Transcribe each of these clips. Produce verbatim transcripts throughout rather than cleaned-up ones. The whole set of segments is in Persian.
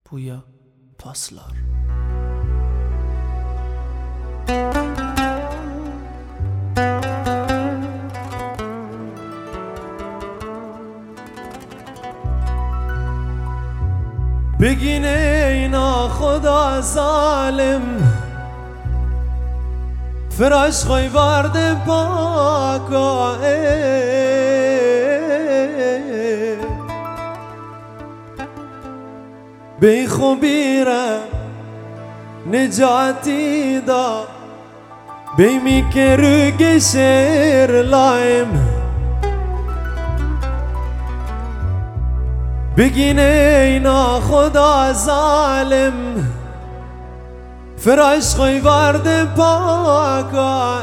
پویا پاسلار. بگین ای ناخدا ظالم فراش خوی وارد پاکا بی خوبیره نجاتی دا بی می که رو گشر لایم بگین ای ناخدا ظالم فراش خوی وارد پاکا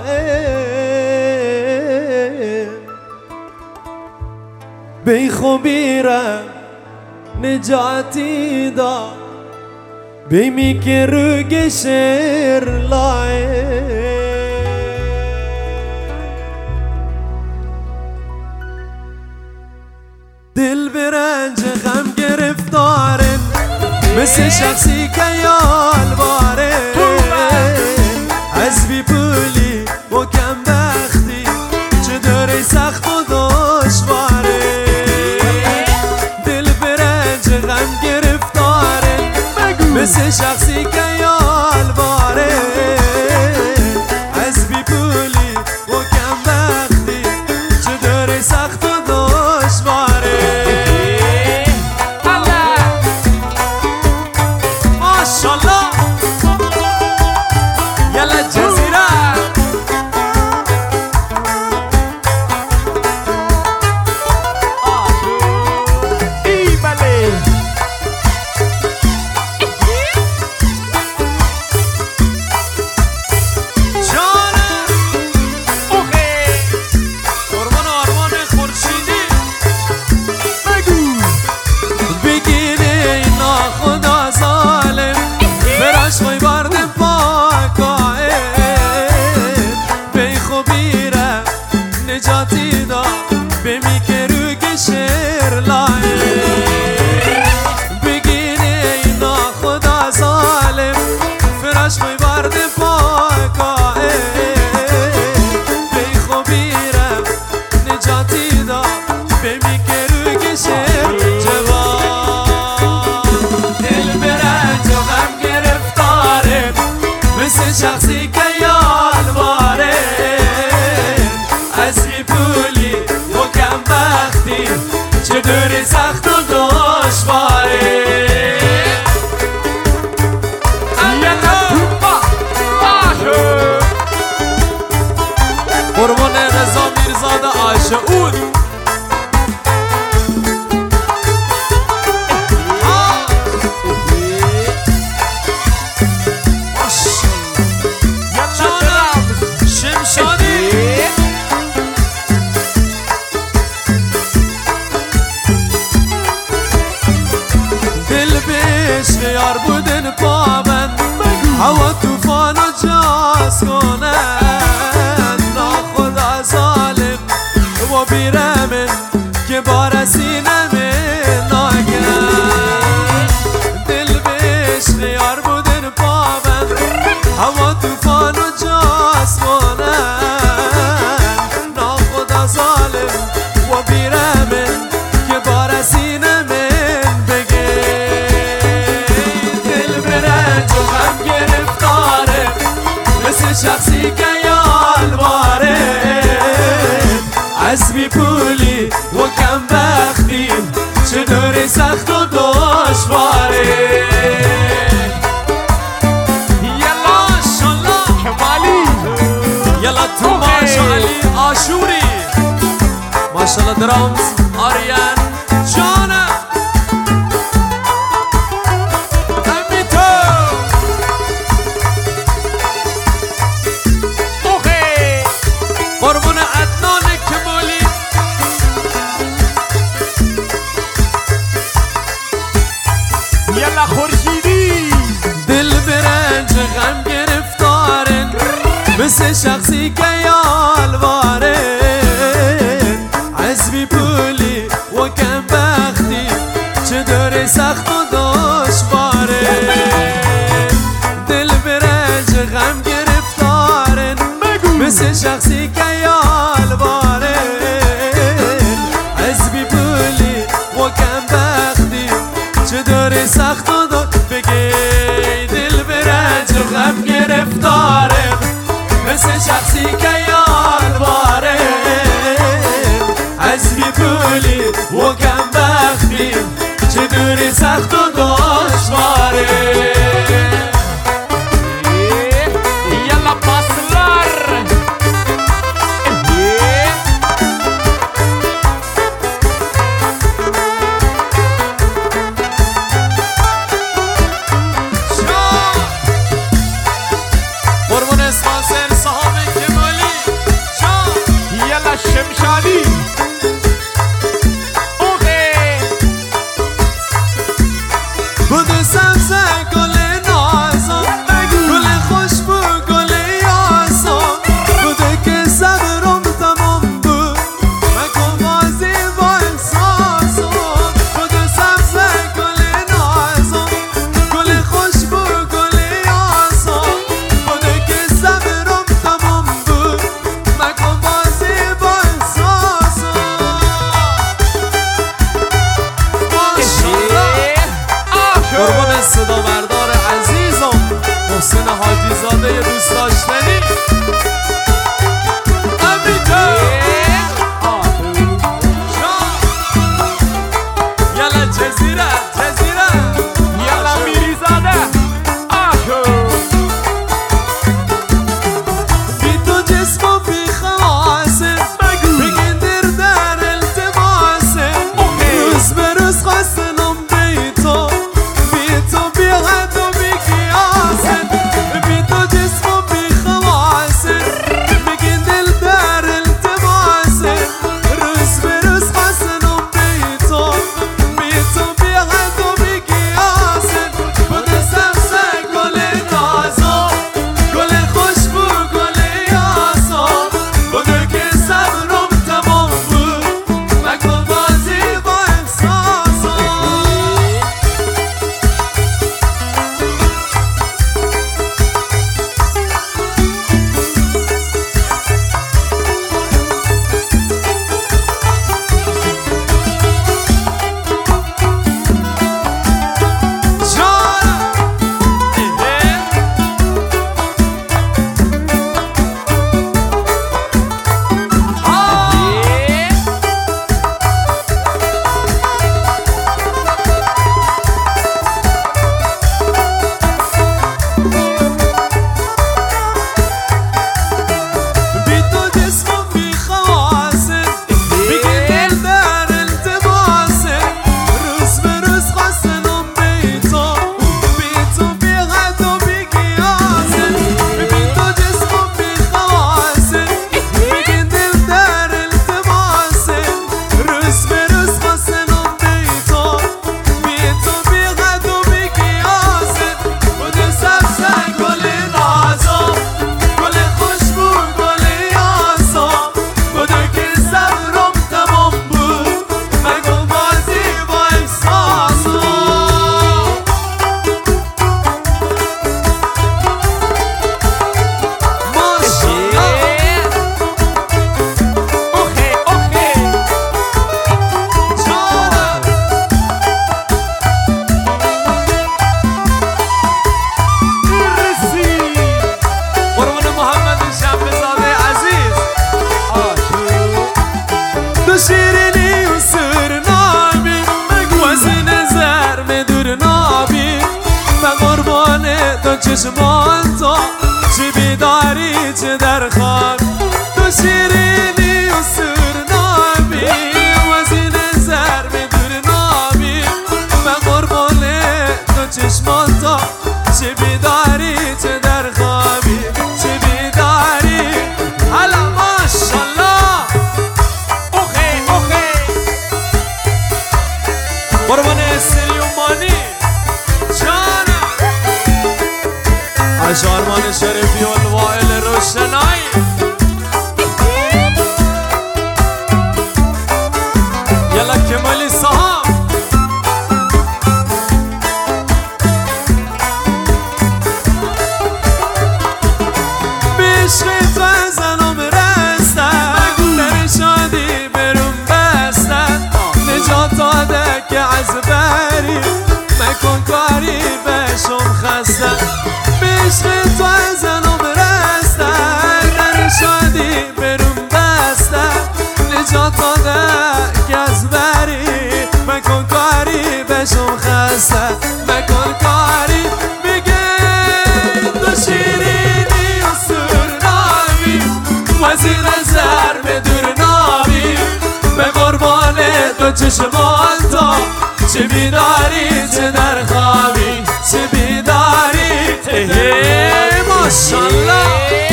بی خوبیره نجاتی دا بی می که رو گشر لای دل برنج غم گرفتارن مثل شخصی که یالواره از بی پولی و کم بختی چه داره سخت و دشواره دل برنج غم گرفتارن مثل شخصی که یالواره از بی پولی و کم بختی چه داره سخت و دشواره ماشالله یلا جزیره ای بله جانم اوه قربان آرمان خورشیدی بگو بگین ای ناخدا ظالم فراش خوی وارد پاکا بی خوبیره نجاتی دا بمی که رو گشر لای بگین ای ناخدا ظالم فراش خوی وارد پاکا بی خوبیره نجاتی دا بمی که رو گشر جوان دل برنج و غم گرفتاره مثل شخصی که یالواره از بی پولی و کم بختی چه دوری سخت و دشواره قربان رضا میرزاده آشعور یار بودن پابند هوا توفان و جاز کنند ناخدا ظالم و بیرمن که بارسی نمین ناگن دل بشن یار بودن پابند هوا توفان و جاز کنند ناخدا ظالم و بیرمن که بارسی نمین شخصی که یالواره از بی پولی و کم بختی چه دوری سخت و دشواره یلا شالله کمالی یلا توماش علی آشوری ماشالله درامز آریان جانم قربون عدنان کمالی یلا خورشیدی دل برنج غم گرفتارن مثل شخصی که یالواره از بی پولی و کم بختی چه داره سخت و دشواره سخت و دشواره یلا پاسلار قربون اسپانسر صاحب کمالی یلا شمشالی بوده سبزه گل نازم گل خوشبو گل یاسم بوده که صبرم تمام بود مکن بازی با احساسم بوده سبزه گل نازم گل خوشبو گل یاسم بوده که صبرم تمام بود مکن بازی با احساسم قربان صدا بردار عزیزم محسن حاجی زاده دوست داشتنی امریکا یلا جزیره جزیره یلا میریزاده بی تو جسم و بی خواسه بگین در در التماسه روز به روز خواستنم بی تو بی تو بی حد و بی قیاسه بی تو جسم و بی خواسه بگین دل در التماسه روز به روز خواستنم بی تو بی تو بی حد و بی قیاسه بوده سبزه گل نازم گل خوشبو گل یاسم بوده که صبرم تمام بود مکن بازی با احساسم جانم بی تو جسم و بی خواسه بگین دل در التماسه روز به روز خواستنم بی تو بی تو بی حد و بی قیاسه بی تو جسم و بی خواسه بگین دل در التماسه روز به روز خواستنم بی تو بی تو بی حد و بی قیاسه بوده سبزه گل نازم گل خوشبو گل یاسم بوده که صبرم تمام بود مگو بازی با احساسم ماشاءالله اوخی اوخی جانم میرسی قربون محمد شمزاده عزیز تو شیرینی و سرنابی وزن زرم دور نابی من قربان تو چشمان تو چه بیداری چه در خواب تو شیرینی و سرنابی وزن زرم دور نابی من قربان تو چشمان تو چه بیداری چه در خوابی چه بیداری حالا ماشالله اوخی اوخی قربان سلیمانی جانم اشارمان شریفی و الوائل روشنایی یلا کمالی صاحب خسته مکن کاری بگه تو شیرینی و سرنامی وزیر زر به دور نامی به قربان تو چشمان تا چه بیداری چه در خوابی چه بیداری اه ماشالله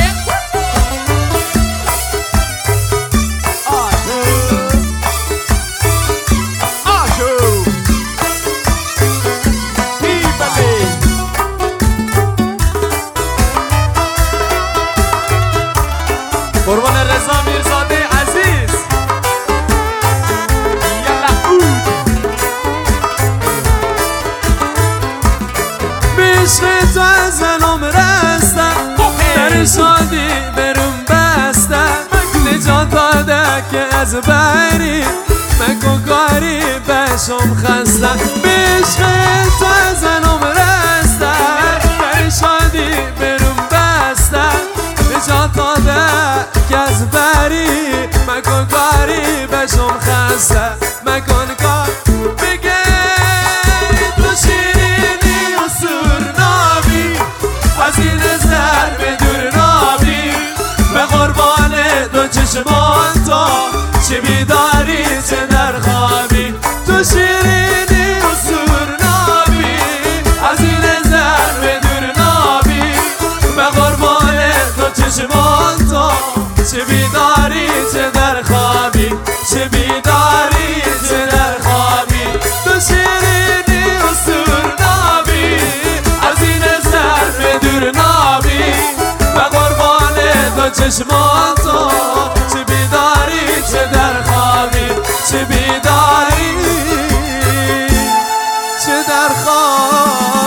قربان رضا میرزاده عزیز یلا اود عشق تو از دلم رستم در شادی برم بستم نجات داده که از بری مکن کاری بشم خستم عشق تو از دلم رستم در شادی برم بستم نجات داده که از بری مکن کاری بشم خسته مکن کار بگه تو شیرینی و سرنامی از این زر به دور نامی به قربان دو چشمان تو چه بیداری چه در خوابی تو شیرینی و سرنامی از این زر به دور نامی به قربان دو چشمان تو چه بیداری چه در خوابی چه بیداری چه در خوابی تو شیرینی و سرنامی از این سر به دور نامی و قربان دو چشمان تو چه بیداری چه در خوابی چه بیداری چه در خوابی